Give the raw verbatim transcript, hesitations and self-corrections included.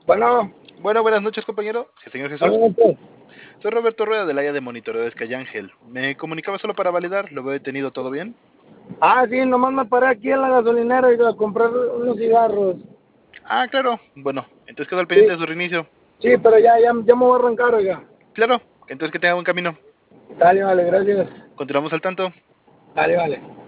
Bueno, Bueno, buenas noches, compañero. Sí, señor Jesús. obviamente. Soy Roberto Rueda del área de monitoreo de Skyangel. Me comunicaba solo para validar, ¿lo veo detenido todo bien? Ah, sí, nomás me paré aquí en la gasolinera y iba a comprar unos cigarros. Ah, claro. Bueno, entonces quedo al pendiente Sí, de su reinicio. sí, pero ya, ya, ya me voy a arrancar, oiga. Claro, entonces que tenga buen camino. Dale, vale, gracias. Continuamos al tanto. Dale, vale.